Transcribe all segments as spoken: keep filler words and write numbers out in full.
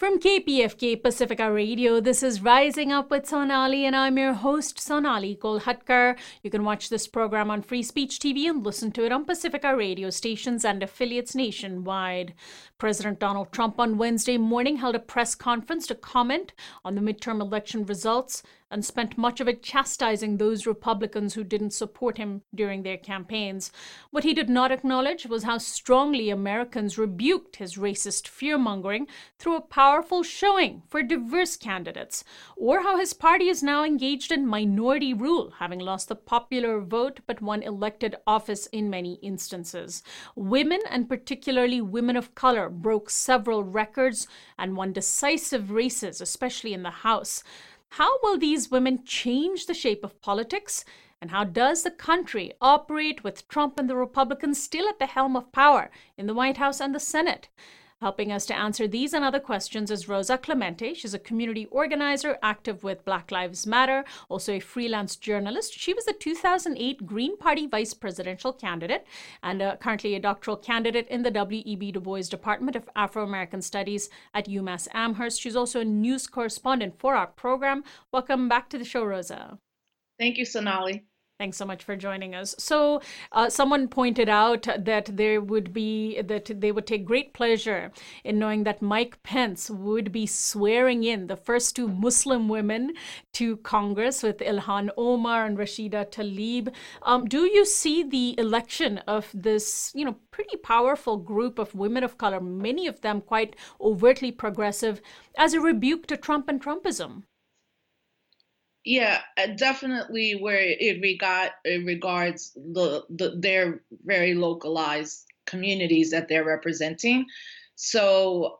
From K P F K Pacifica Radio, this is Rising Up with Sonali, and I'm your host, Sonali Kolhatkar. You can watch this program on Free Speech T V and listen to it on Pacifica radio stations and affiliates nationwide. President Donald Trump on Wednesday morning held a press conference to comment on the midterm election results and spent much of it chastising those Republicans who didn't support him during their campaigns. What he did not acknowledge was how strongly Americans rebuked his racist fear-mongering through a powerful showing for diverse candidates, or how his party is now engaged in minority rule, having lost the popular vote but won elected office in many instances. Women, and particularly women of color, broke several records and won decisive races, especially in the House. How will these women change the shape of politics? And how does the country operate with Trump and the Republicans still at the helm of power in the White House and the Senate? Helping us to answer these and other questions is Rosa Clemente. She's a community organizer active with Black Lives Matter, also a freelance journalist. She was the two thousand eight Green Party vice presidential candidate and uh, currently a doctoral candidate in the W E B Du Bois Department of Afro-American Studies at UMass Amherst. She's also a news correspondent for our program. Welcome back to the show, Rosa. Thank you, Sonali. Thanks so much for joining us. So uh, someone pointed out that there would be, that they would take great pleasure in knowing that Mike Pence would be swearing in the first two Muslim women to Congress with Ilhan Omar and Rashida Tlaib. Um, do you see the election of this, you know, pretty powerful group of women of color, many of them quite overtly progressive, as a rebuke to Trump and Trumpism? Yeah, definitely. Where it regard it regards the, the their very localized communities that they're representing. So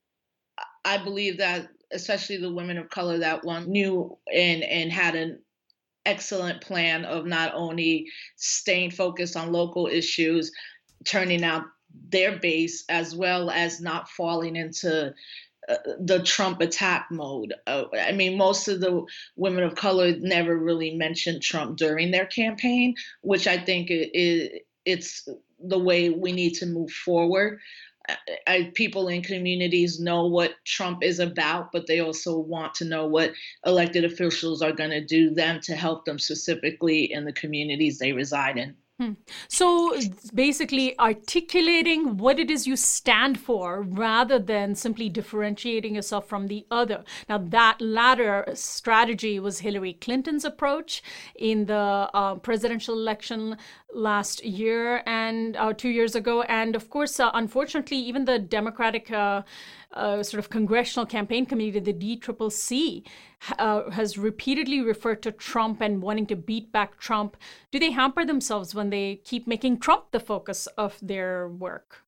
I believe that especially the women of color that one knew and and had an excellent plan of not only staying focused on local issues, turning out their base, as well as not falling into Uh, the Trump attack mode. Uh, I mean, most of the women of color never really mentioned Trump during their campaign, which I think it, it, it's the way we need to move forward. I, I, people in communities know what Trump is about, but they also want to know what elected officials are going to do them to help them specifically in the communities they reside in. Hmm. So basically articulating what it is you stand for rather than simply differentiating yourself from the other. Now, that latter strategy was Hillary Clinton's approach in the uh, presidential election last year and uh, two years ago. And of course, uh, unfortunately, even the Democratic uh, uh, sort of congressional campaign committee, the D C C C, uh, has repeatedly referred to Trump and wanting to beat back Trump. Do they hamper themselves when they keep making Trump the focus of their work?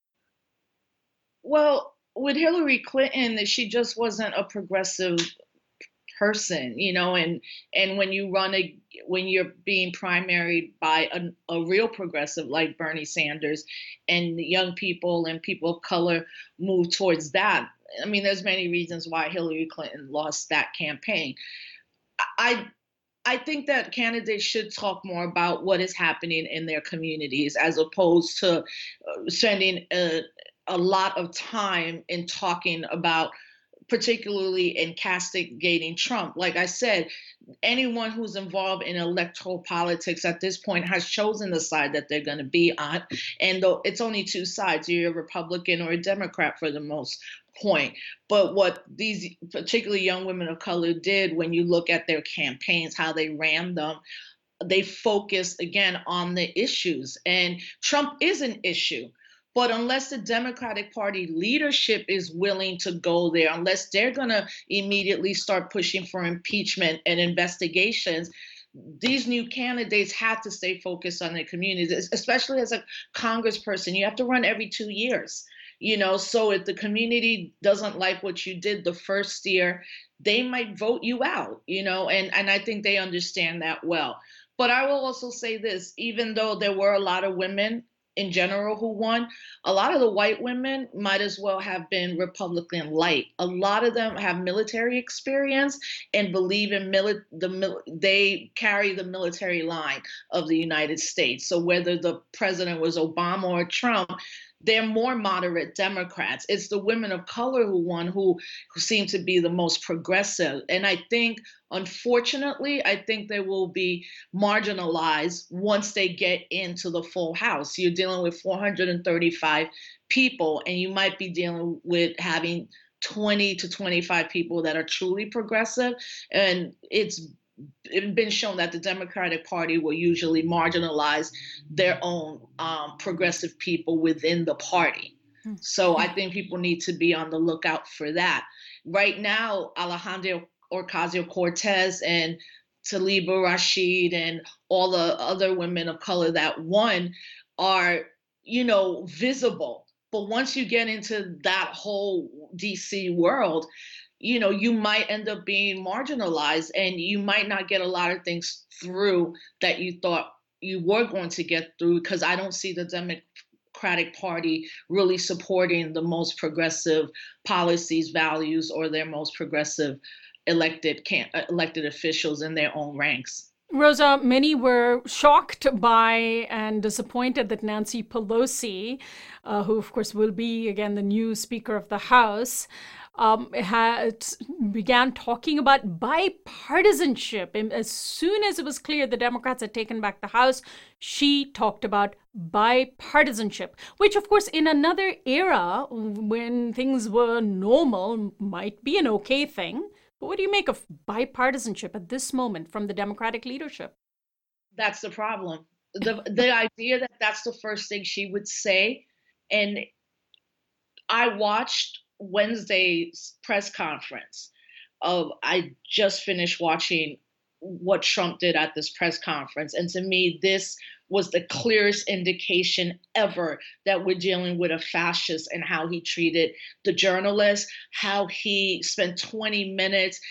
Well, with Hillary Clinton, she just wasn't a progressive person, you know, and and when you run a when you're being primaried by a, a real progressive like Bernie Sanders, and young people and people of color move towards that. I mean, there's many reasons why Hillary Clinton lost that campaign. I I think that candidates should talk more about what is happening in their communities as opposed to uh, spending a, a lot of time in talking about, particularly in castigating Trump. Like I said, anyone who's involved in electoral politics at this point has chosen the side that they're going to be on. And though it's only two sides, you're a Republican or a Democrat for the most point. But what these particularly young women of color did, when you look at their campaigns, how they ran them, they focused again on the issues. And Trump is an issue. But unless the Democratic Party leadership is willing to go there, unless they're going to immediately start pushing for impeachment and investigations, these new candidates have to stay focused on their communities, especially as a congressperson. You have to run every two years. You know, so if the community doesn't like what you did the first year, they might vote you out, you know, and, and I think they understand that well. But I will also say this, even though there were a lot of women in general who won, a lot of the white women might as well have been Republican light. A lot of them have military experience and believe in mili- the mil- they carry the military line of the United States. So whether the president was Obama or Trump, they're more moderate Democrats. It's the women of color who won, who who seem to be the most progressive. And I think, unfortunately, I think they will be marginalized once they get into the full House. You're dealing with four hundred thirty-five people, and you might be dealing with having twenty to twenty-five people that are truly progressive. And it's it's been shown that the Democratic Party will usually marginalize their own um, progressive people within the party. So I think people need to be on the lookout for that. Right now, Alejandro Ocasio-Cortez and Taliba Rashid and all the other women of color that won are, you know, visible. But once you get into that whole D C world, you know, you might end up being marginalized and you might not get a lot of things through that you thought you were going to get through, because I don't see the Democratic Party really supporting the most progressive policies, values, or their most progressive elected can elected officials in their own ranks. Rosa, many were shocked by and disappointed that Nancy Pelosi, uh, who of course will be again the new Speaker of the House, um, had began talking about bipartisanship. And as soon as it was clear the Democrats had taken back the House, she talked about bipartisanship, which of course in another era when things were normal might be an okay thing. But what do you make of bipartisanship at this moment from the Democratic leadership? That's the problem. The the idea that that's the first thing she would say. And I watched Wednesday's press conference. Of I just finished watching what Trump did at this press conference. And to me, this was the clearest indication ever that we're dealing with a fascist, and how he treated the journalists, how he spent twenty minutes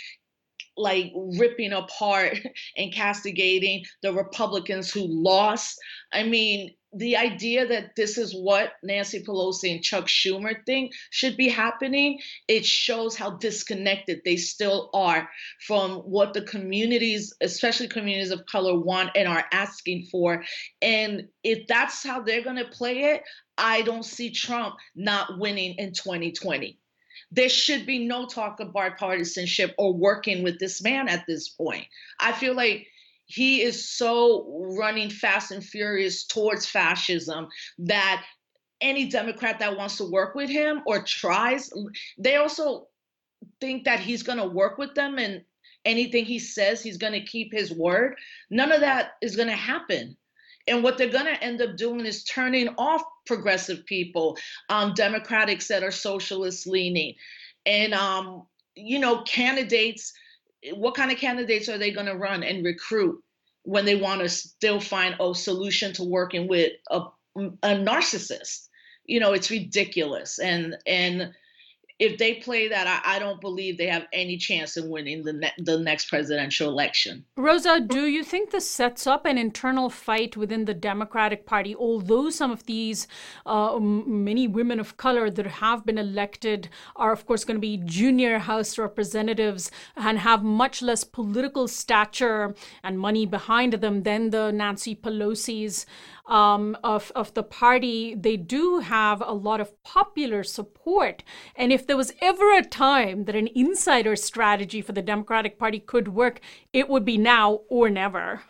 like ripping apart and castigating the Republicans who lost. I mean, the idea that this is what Nancy Pelosi and Chuck Schumer think should be happening, it shows how disconnected they still are from what the communities, especially communities of color, want and are asking for. And if that's how they're going to play it, I don't see Trump not winning in twenty twenty. There should be no talk of bipartisanship or working with this man at this point. I feel like he is so running fast and furious towards fascism that any Democrat that wants to work with him or tries, they also think that he's going to work with them and anything he says, he's going to keep his word. None of that is going to happen. And what they're going to end up doing is turning off progressive people, um, Democrats that are socialist leaning. And, um, you know, candidates, what kind of candidates are they going to run and recruit when they want to still find a solution to working with a, a narcissist? You know, it's ridiculous. And, and, if they play that, I, I don't believe they have any chance in winning the ne- the next presidential election. Rosa, do you think this sets up an internal fight within the Democratic Party? Although some of these uh, many women of color that have been elected are, of course, going to be junior House representatives and have much less political stature and money behind them than the Nancy Pelosi's um, of, of the party, they do have a lot of popular support. And if there was ever a time that an insider strategy for the Democratic Party could work, it would be now or never.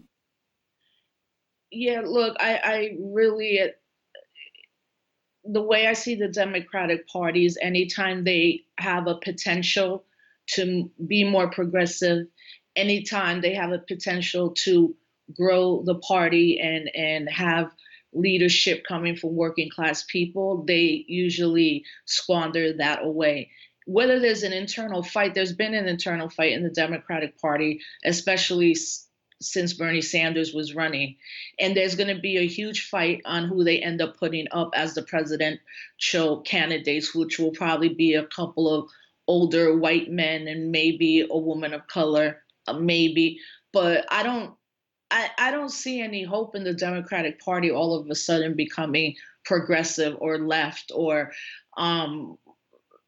Yeah, look, I, I really, the way I see the Democratic Party is anytime they have a potential to be more progressive, anytime they have a potential to grow the party and, and have leadership coming from working class people, they usually squander that away. Whether there's an internal fight, there's been an internal fight in the Democratic Party, especially s- since Bernie Sanders was running. And there's going to be a huge fight on who they end up putting up as the presidential candidates, which will probably be a couple of older white men and maybe a woman of color, uh, maybe. But I don't I, I don't see any hope in the Democratic Party all of a sudden becoming progressive or left or, um,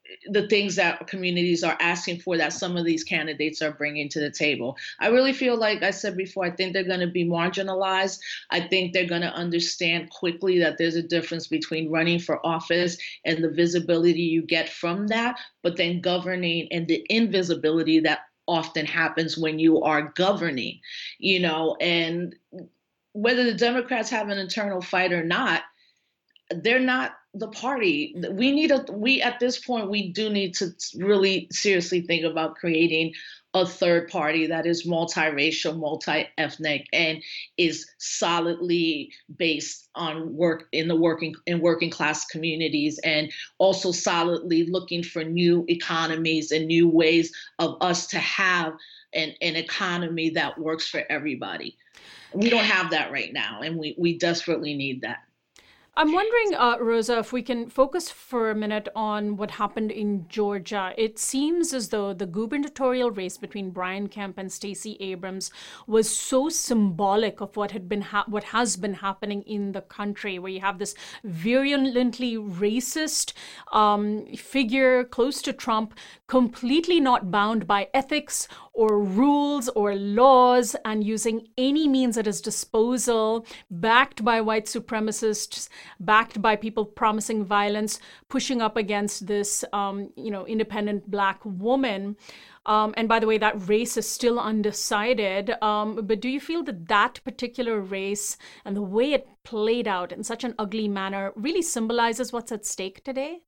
the things that communities are asking for that some of these candidates are bringing to the table. I really feel like I said before, I think they're going to be marginalized. I think they're going to understand quickly that there's a difference between running for office and the visibility you get from that, but then governing and the invisibility that often happens when you are governing, you know, and whether the Democrats have an internal fight or not, they're not the party. We need a, we at this point, we do need to really seriously think about creating a third party that is multiracial, multi-ethnic, and is solidly based on work in the working in working class communities, and also solidly looking for new economies and new ways of us to have an, an economy that works for everybody. We don't have that right now, and we, we desperately need that. I'm wondering, uh, Rosa, if we can focus for a minute on what happened in Georgia. It seems as though the gubernatorial race between Brian Kemp and Stacey Abrams was so symbolic of what had been ha- what has been happening in the country, where you have this virulently racist um, figure close to Trump, completely not bound by ethics or rules or laws, and using any means at his disposal, backed by white supremacists, backed by people promising violence, pushing up against this, um, you know, independent Black woman. Um, and by the way, that race is still undecided. Um, but do you feel that that particular race and the way it played out in such an ugly manner really symbolizes what's at stake today?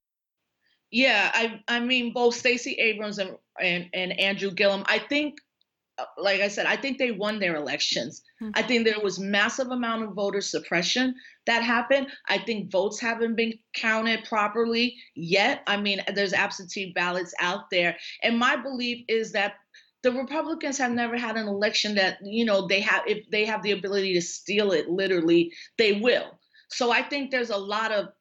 Yeah, I I mean both Stacey Abrams and, and and Andrew Gillum. I think, like I said, I think they won their elections. Mm-hmm. I think there was massive amount of voter suppression that happened. I think votes haven't been counted properly yet. I mean, there's absentee ballots out there, and my belief is that the Republicans have never had an election that, you know, they have, if they have the ability to steal it, literally, they will. So I think there's a lot of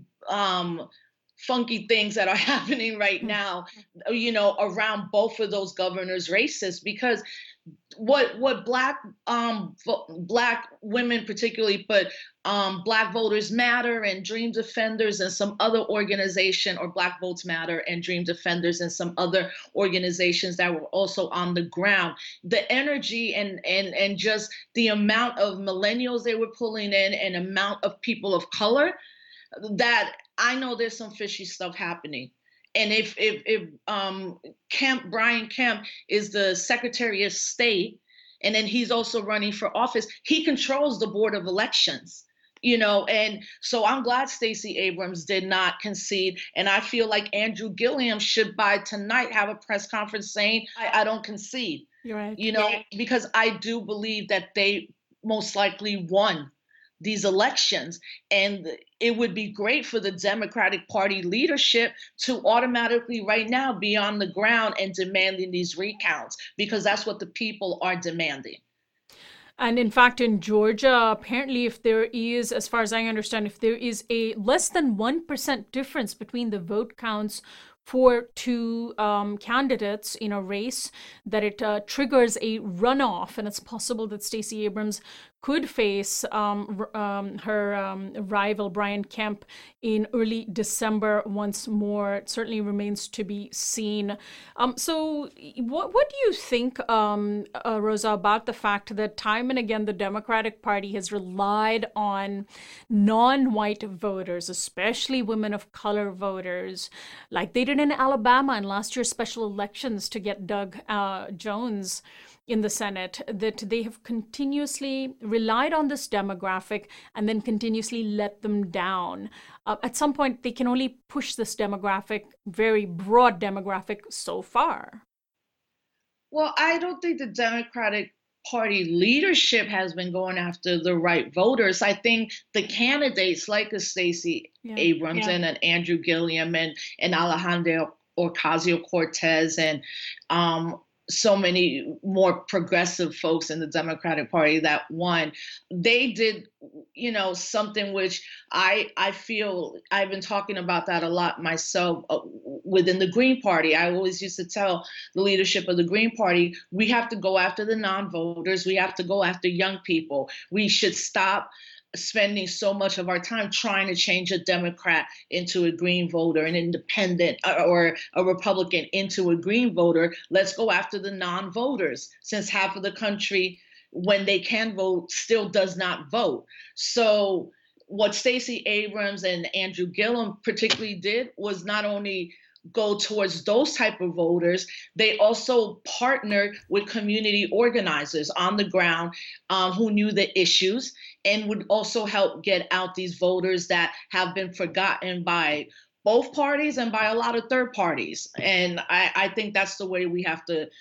um, funky things that are happening right now, you know, around both of those governors' races, because what what black um black women particularly, but um Black Voters Matter and Dream Defenders and some other organization, or Black Votes Matter and Dream Defenders and some other organizations that were also on the ground, the energy and and and just the amount of millennials they were pulling in and amount of people of color, that I know there's some fishy stuff happening. And if if if um, Kemp, Brian Kemp is the Secretary of State, and then he's also running for office, he controls the Board of Elections, you know. And so I'm glad Stacey Abrams did not concede. And I feel like Andrew Gillum should by tonight have a press conference saying, I, I don't concede. You're right. You know, because I do believe that they most likely won these elections. And it would be great for the Democratic Party leadership to automatically right now be on the ground and demanding these recounts, because that's what the people are demanding. And in fact, in Georgia, apparently, if there is, as far as I understand, if there is a less than one percent difference between the vote counts for two um, candidates in a race, that it uh, triggers a runoff, and it's possible that Stacey Abrams could face um, um, her um, rival Brian Kemp in early December once more. It certainly remains to be seen. Um, so what, what do you think, um, uh, Rosa, about the fact that time and again the Democratic Party has relied on non-white voters, especially women of color voters, like they did in Alabama in last year's special elections to get Doug uh, Jones in the Senate, that they have continuously relied on this demographic and then continuously let them down. Uh, at some point, they can only push this demographic, very broad demographic, so far. Well, I don't think the Democratic Party leadership has been going after the right voters. I think the candidates like a Stacey yeah. Abrams yeah. and an Andrew Gillum and, and Alejandro Ocasio-Cortez and um, so many more progressive folks in the Democratic Party that won, they did, you know, something which I I feel I've been talking about that a lot myself uh, within the Green Party. I always used to tell the leadership of the Green Party, we have to go after the non-voters. We have to go after young people. We should stop spending so much of our time trying to change a Democrat into a green voter, an independent uh, or a Republican into a green voter. Let's go after the non-voters, since half of the country, when they can vote, still does not vote. So what Stacey Abrams and Andrew Gillum particularly did was not only go towards those type of voters, they also partnered with community organizers on the ground um, who knew the issues and would also help get out these voters that have been forgotten by both parties and by a lot of third parties. And I, I think that's the way we have to,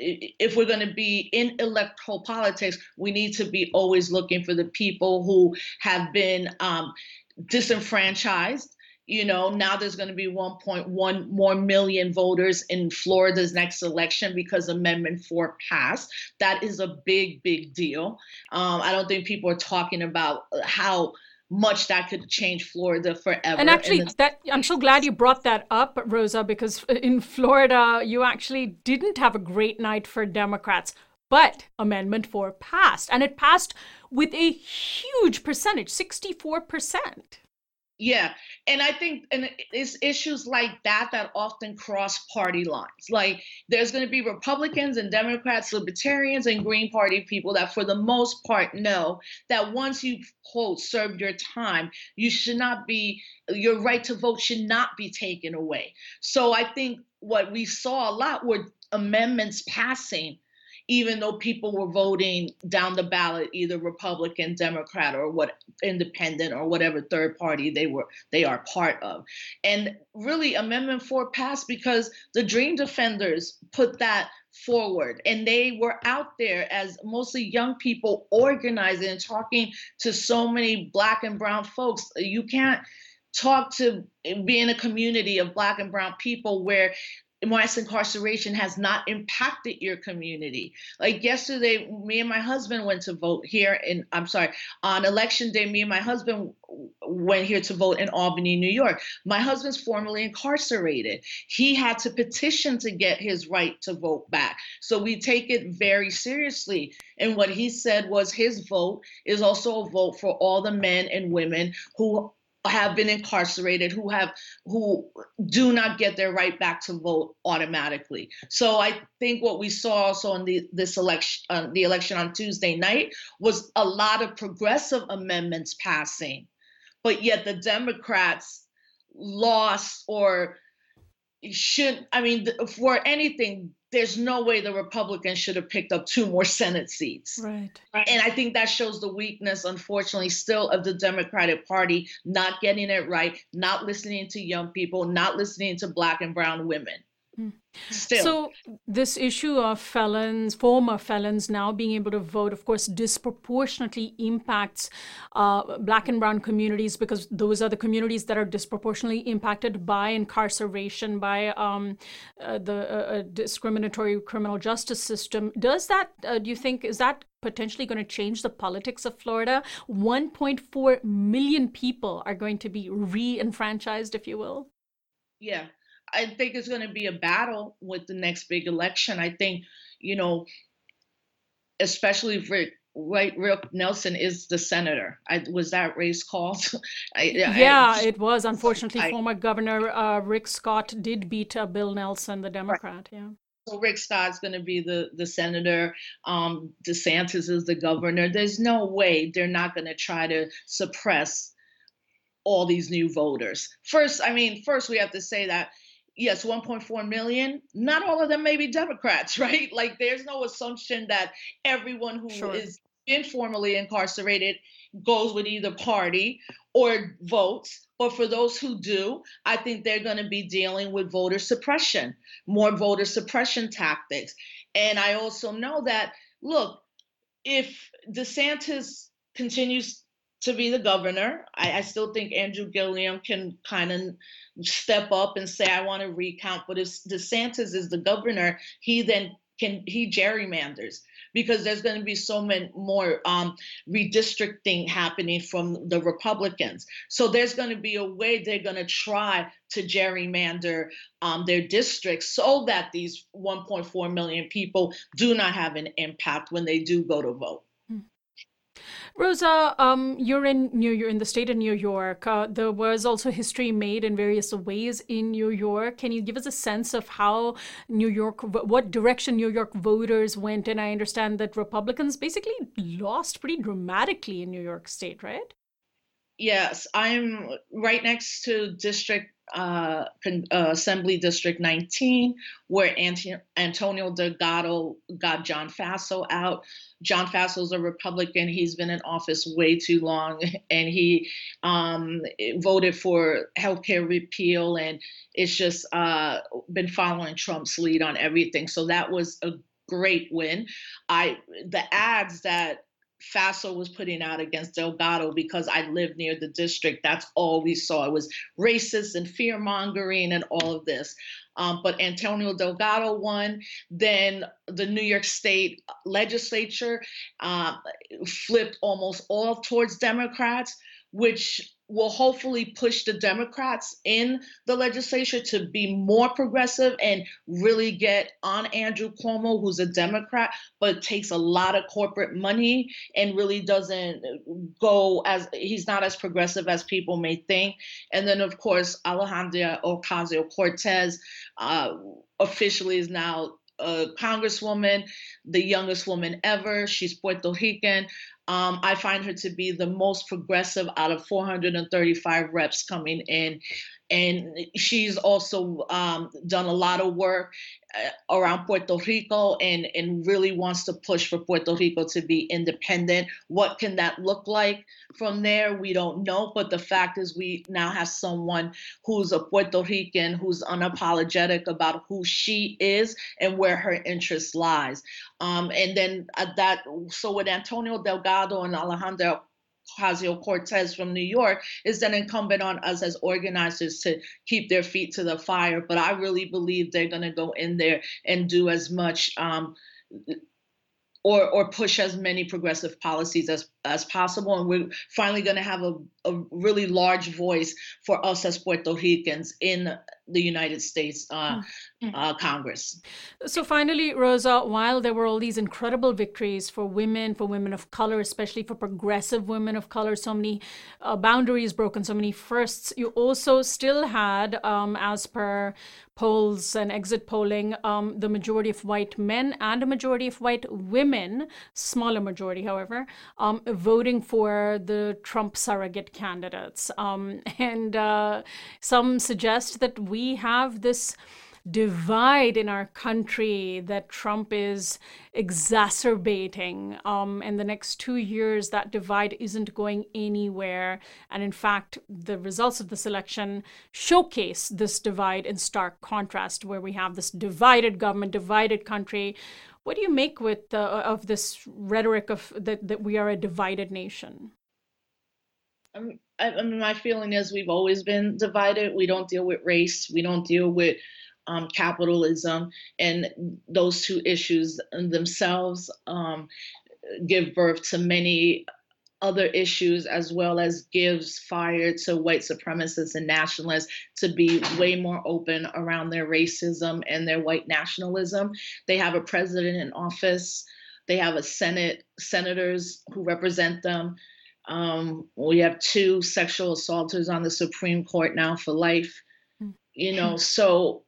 if we're going to be in electoral politics, we need to be always looking for the people who have been um, disenfranchised. You know, now there's going to be one point one more million voters in Florida's next election because Amendment four passed. That is a big, big deal. Um, I don't think people are talking about how much that could change Florida forever. And actually, and that I'm so glad you brought that up, Rosa, because in Florida, you actually didn't have a great night for Democrats. But Amendment four passed, and it passed with a huge percentage, sixty-four percent. Yeah. And I think and it's issues like that that often cross party lines. Like there's going to be Republicans and Democrats, Libertarians and Green Party people that for the most part know that once you quote served your time, you should not be, your right to vote should not be taken away. So I think what we saw a lot were amendments passing even though people were voting down the ballot, either Republican, Democrat, or what independent or whatever third party they were they are part of. And really Amendment four passed because the Dream Defenders put that forward, and they were out there as mostly young people organizing and talking to so many Black and brown folks. You can't talk to be in a community of Black and brown people where mass incarceration has not impacted your community. Like yesterday, me and my husband went to vote here in, I'm sorry, on election day, me and my husband went here to vote in Albany, New York. My husband's formerly incarcerated. He had to petition to get his right to vote back. So we take it very seriously. And what he said was his vote is also a vote for all the men and women who have been incarcerated, who have who do not get their right back to vote automatically. So I think what we saw also in the this election, uh, the election on Tuesday night, was a lot of progressive amendments passing, but yet the Democrats lost or should. I mean, for anything, there's no way the Republicans should have picked up two more Senate seats. Right. And I think that shows the weakness, unfortunately, still of the Democratic Party, not getting it right, not listening to young people, not listening to Black and brown women. Mm. Still. So this issue of felons, former felons now being able to vote, of course, disproportionately impacts uh, Black and brown communities, because those are the communities that are disproportionately impacted by incarceration, by um, uh, the uh, discriminatory criminal justice system. Does that, uh, do you think, is that potentially going to change the politics of Florida? one point four million people are going to be re-enfranchised, if you will. Yeah. I think it's going to be a battle with the next big election. I think, you know, especially Rick, Rick, Rick Nelson is the senator. I, was that race called? I, yeah, I, it was. Unfortunately, I, former Governor uh, Rick Scott did beat uh, Bill Nelson, the Democrat. Right. Yeah. So Rick Scott's going to be the, the senator. Um, DeSantis is the governor. There's no way they're not going to try to suppress all these new voters. First, I mean, first we have to say that, yes, one point four million, not all of them may be Democrats, right? Like there's no assumption that everyone who Sure. is informally incarcerated goes with either party or votes. But for those who do, I think they're going to be dealing with voter suppression, more voter suppression tactics. And I also know that, look, if DeSantis continues to be the governor, I, I still think Andrew Gillum can kind of step up and say, I want to recount. But if DeSantis is the governor, he then can, he gerrymanders, because there's going to be so many more um, redistricting happening from the Republicans. So there's going to be a way they're going to try to gerrymander um, their districts so that these one point four million people do not have an impact when they do go to vote. Rosa, um, you're in New you're in the state of New York. Uh, there was also history made in various ways in New York. Can you give us a sense of how New York, what direction New York voters went? And I understand that Republicans basically lost pretty dramatically in New York State, right? Yes, I'm right next to District uh, con- uh, Assembly District nineteen, where Anti- Antonio Delgado got John Faso out. John Faso's a Republican. He's been in office way too long, and he um, voted for healthcare repeal, and it's just uh, been following Trump's lead on everything. So that was a great win. I the ads that Faso was putting out against Delgado, because I live near the district, that's all we saw. It was racist and fear mongering and all of this. Um, but Antonio Delgado won. Then the New York State legislature uh, flipped almost all towards Democrats, which will hopefully push the Democrats in the legislature to be more progressive and really get on Andrew Cuomo, who's a Democrat, but takes a lot of corporate money and really doesn't go as, he's not as progressive as people may think. And then, of course, Alejandra Ocasio-Cortez uh, officially is now a congresswoman, the youngest woman ever. She's Puerto Rican. Um, I find her to be the most progressive out of four hundred thirty-five reps coming in. And she's also um, done a lot of work uh, around Puerto Rico and, and really wants to push for Puerto Rico to be independent. What can that look like from there? We don't know. But the fact is we now have someone who's a Puerto Rican, who's unapologetic about who she is and where her interest lies. Um, and then uh, that, so with Antonio Delgado and Alejandra Ocasio-Cortez from New York, is then incumbent on us as organizers to keep their feet to the fire. But I really believe they're going to go in there and do as much um, or or push as many progressive policies as, as possible. And we're finally going to have a, a really large voice for us as Puerto Ricans in the United States uh, uh, Congress. So finally, Rosa, while there were all these incredible victories for women, for women of color, especially for progressive women of color, so many uh, boundaries broken, so many firsts, you also still had, um, as per polls and exit polling, um, the majority of white men and a majority of white women, smaller majority, however, um, voting for the Trump surrogate candidates. Um, and uh, some suggest that we have this divide in our country that Trump is exacerbating. Um, in the next two years, that divide isn't going anywhere. And in fact, the results of this election showcase this divide in stark contrast, where we have this divided government, divided country. What do you make with uh, of this rhetoric of that, that we are a divided nation? Um, I, I mean, my feeling is we've always been divided. We don't deal with race. We don't deal with Um, capitalism, and those two issues themselves um, give birth to many other issues, as well as gives fire to white supremacists and nationalists to be way more open around their racism and their white nationalism. They have a president in office. They have a Senate, senators who represent them. Um, we have two sexual assaulters on the Supreme Court now for life. You know, so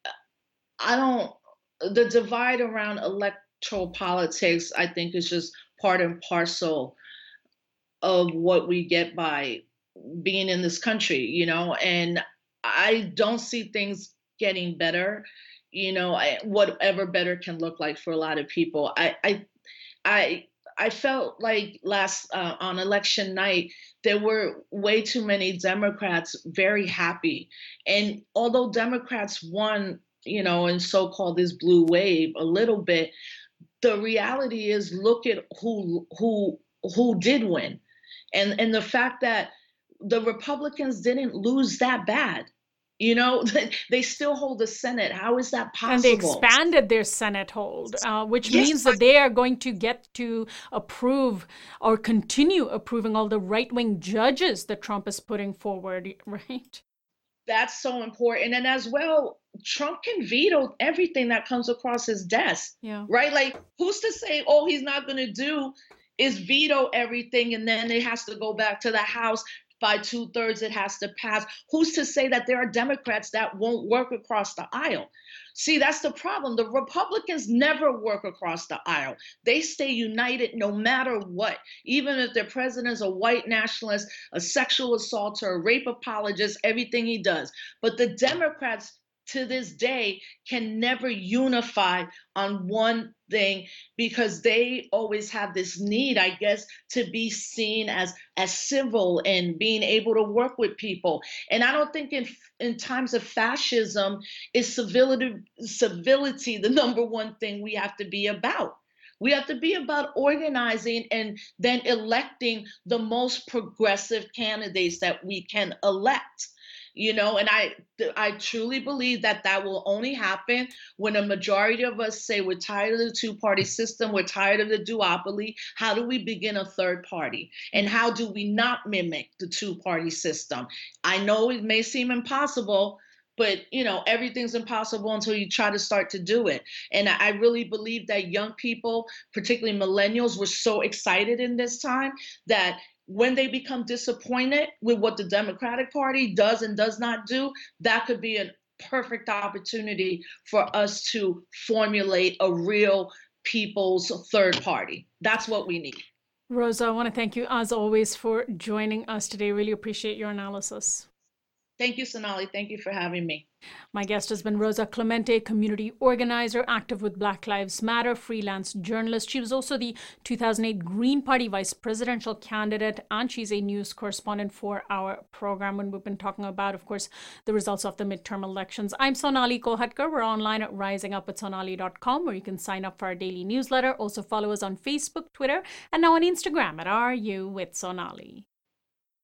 I don't, the divide around electoral politics, I think, is just part and parcel of what we get by being in this country, you know, and I don't see things getting better, you know, I, whatever better can look like for a lot of people. I, I, I, I felt like last uh, on election night, there were way too many Democrats very happy. And although Democrats won, you know, and so-called this blue wave a little bit, the reality is look at who who who did win. And and the fact that the Republicans didn't lose that bad. You know, they still hold the Senate. How is that possible? And they expanded their Senate hold, uh, which yes, means that they are going to get to approve or continue approving all the right-wing judges that Trump is putting forward, right? That's so important. And as well, Trump can veto everything that comes across his desk, yeah. right? Like, who's to say, oh, he's not going to do, is veto everything and then it has to go back to the House. By two thirds, it has to pass. Who's to say that there are Democrats that won't work across the aisle? See, that's the problem. The Republicans never work across the aisle. They stay united no matter what. Even if their president is a white nationalist, a sexual assaulter, a rape apologist, everything he does. But the Democrats to this day can never unify on one thing because they always have this need, I guess, to be seen as as civil and being able to work with people. And I don't think in in times of fascism is civility civility the number one thing we have to be about. We have to be about organizing and then electing the most progressive candidates that we can elect. You know, and I I truly believe that that will only happen when a majority of us say we're tired of the two-party system, we're tired of the duopoly. How do we begin a third party? And how do we not mimic the two-party system? I know it may seem impossible, but you know, everything's impossible until you try to start to do it. And I really believe that young people, particularly millennials, were so excited in this time that when they become disappointed with what the Democratic Party does and does not do, that could be a perfect opportunity for us to formulate a real people's third party. That's what we need. Rosa, I want to thank you as always for joining us today. Really appreciate your analysis. Thank you, Sonali. Thank you for having me. My guest has been Rosa Clemente, community organizer, active with Black Lives Matter, freelance journalist. She was also the two thousand eight Green Party vice presidential candidate, and she's a news correspondent for our program when we've been talking about, of course, the results of the midterm elections. I'm Sonali Kolhatkar. We're online at rising up with sonali dot com, where you can sign up for our daily newsletter. Also follow us on Facebook, Twitter, and now on Instagram at Are You with Sonali.